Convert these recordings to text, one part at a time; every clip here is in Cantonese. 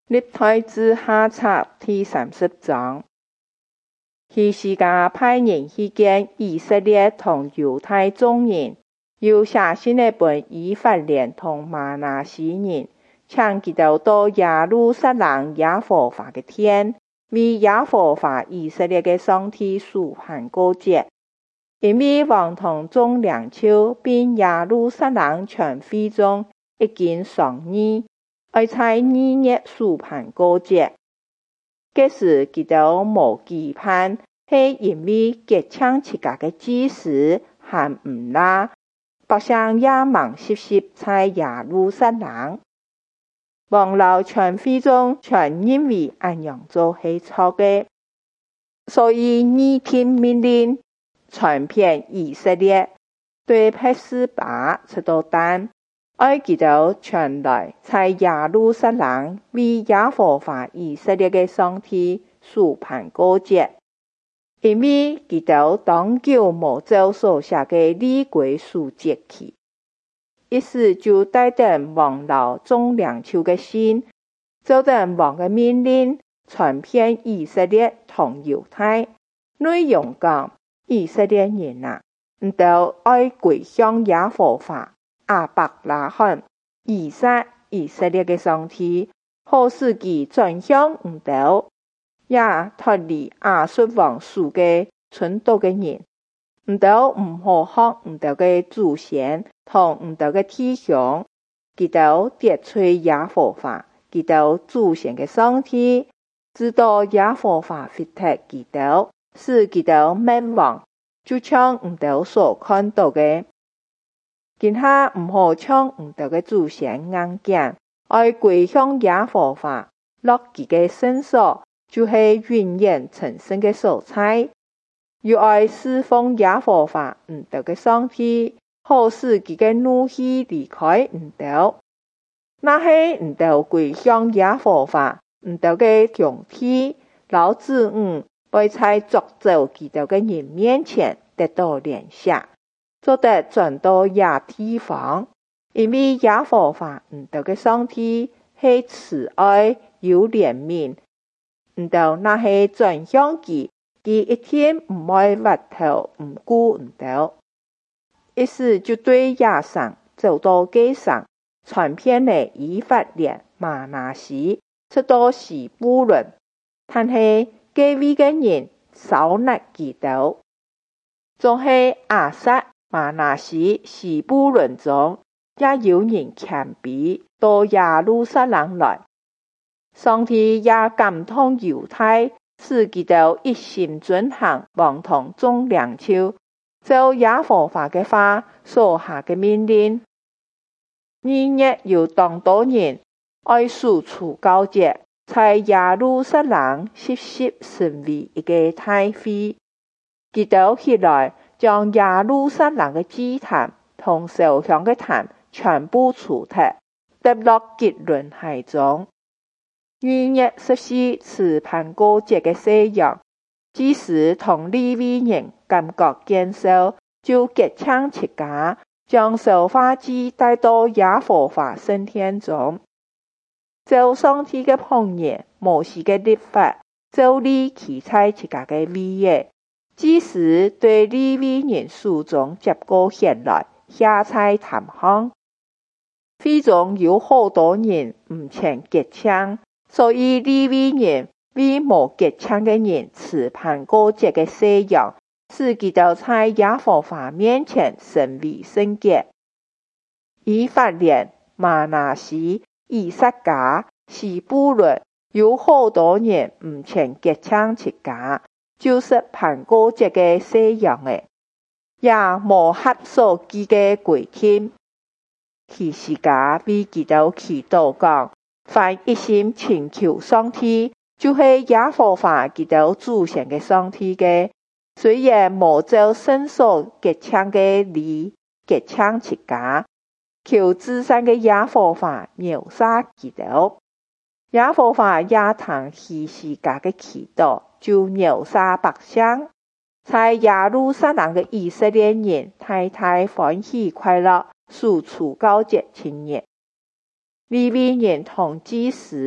歷代志下冊第30章。希西家派人去見以色列同猶太眾人，又寫信嚟本以法蓮同瑪拿西人，請他們到耶路撒冷耶和華嘅殿，為耶和華以色列嘅上帝舉行過節。因為王同眾領袖並耶路撒冷全會眾已經商議，要在2月舉行過節。這時他們無期盼，是因為結請自家嘅祭司還唔拉，百姓也忙濕濕在耶路撒冷。王老全會眾全認為這樣做是錯的，所以擬定命令，傳遍以色列，對百示巴出到單，要他們全來在耶路撒冷為耶和華以色列嘅上帝舉行過節，因為他們當久無照所寫嘅律規守節期。於是就帶等王老眾領袖嘅信，照等王嘅命令，傳遍以色列同猶太，內容講：以色列人啊，你們要歸向耶和華亞伯拉罕、以撒、以色列嘅上帝，好使他轉向你們，也脫離亞述王所嘅蠢毒嘅人。你們唔好學你們嘅祖先同你們嘅弟兄，他們得罪耶和華，他們祖先嘅上帝，直到耶和華滅絕他們，使他們滅亡，就像你們所看到嘅。今下唔好像你們嘅祖先硬頸，要歸向耶和華，落佢嘅聖所，就是永遠成聖嘅所在。又要侍奉耶和華你們嘅上帝，好使佢嘅怒氣離開你們。那係你們歸向耶和華你們嘅兄弟、老子女，會在作走佢哋嘅人面前得到憐恤，做得轉到野地方。因為耶和華你們嘅上帝是慈愛有憐憫，你們那係轉向佢，佢一天唔會回頭唔顧你們。於是就對野上走到街上，傳遍了以法蓮、瑪拿西，出到西布倫，但是這位嘅人少納幾多，總係亞薩、瑪拿西、西布倫中也有人謙卑到耶路撒冷來。上帝也感動猶太，使他們一心遵行王同眾領袖照耶和華嘅話所下嘅命令。2月有當多人愛守除酵節，在耶路撒冷濕濕成為一個大會。他們起來將耶路撒冷嘅祭壇同燒香嘅壇全部除掉，丟落吉倫海中。2月14持盤過節嘅西洋，祭司同利未人感覺見燒，就結請自家，將燒化祭帶到耶和華聖殿中。照上帝嘅punk言，摩西嘅律法，照例記在自家嘅位頁。祭司對利未人書中接過獻來，寫在壇上。會中有好多人唔曾結請，所以利未人為無結請嘅人持盤過節嘅西洋，使他們在耶和華面前成為聖潔。以法蓮、瑪拿西、以薩迦、西布倫有好多人唔曾結請自家，就是盤過節嘅西洋嘅，也無合所記嘅規定。希西家為他們祈禱講：凡一心尋求上帝，就是耶和華他們祖先嘅上帝嘅，雖然無照聖所結請嘅理結請自家，求至善嘅耶和華描殺他們。耶和華也聽希西家嘅祈禱，就描殺百姓。在耶路撒冷嘅以色列人大大歡喜快樂，守除酵節7日。利未人同祭司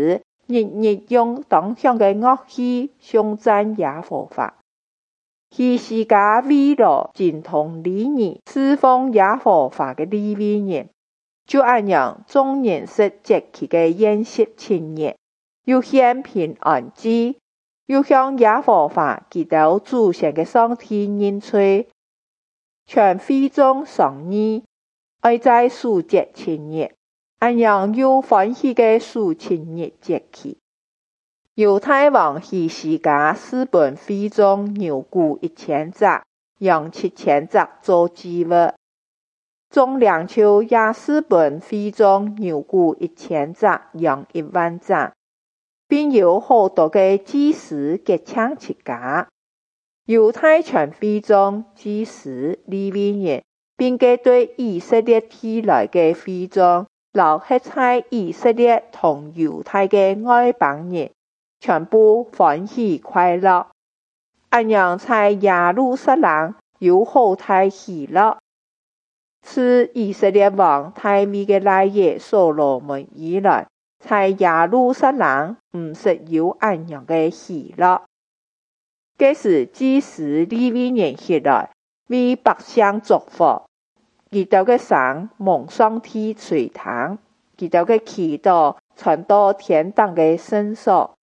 日日用當響嘅樂器頌讚耶和華。希西家為了精通禮儀，侍奉耶和華嘅利未人，就按樣眾人食節期嘅宴席前日，又獻平安祭，又向耶和華祈禱祖先嘅上天認罪，全會眾商議，愛在贖節前日，按樣又歡喜嘅贖清日節期。猶太王希西家賜本會眾牛牯1000隻，羊7000隻做祭物。眾領袖也賜本會眾牛牯1000隻，羊10000隻，並有好多嘅祭司結請自家。猶太全會眾祭司利未人，並給對以色列起來嘅會眾，留喺在以色列同猶太嘅外邦人，全部歡喜快樂，按樣在耶路撒冷有好大喜樂。自以色列王大衛嘅奶爺所羅門以來，在耶路撒冷唔實有按樣嘅喜樂。這時祭司利未人起來為百姓祝福，佢哋嘅聲蒙上天垂聽，佢哋嘅祈禱傳到天堂嘅聖所。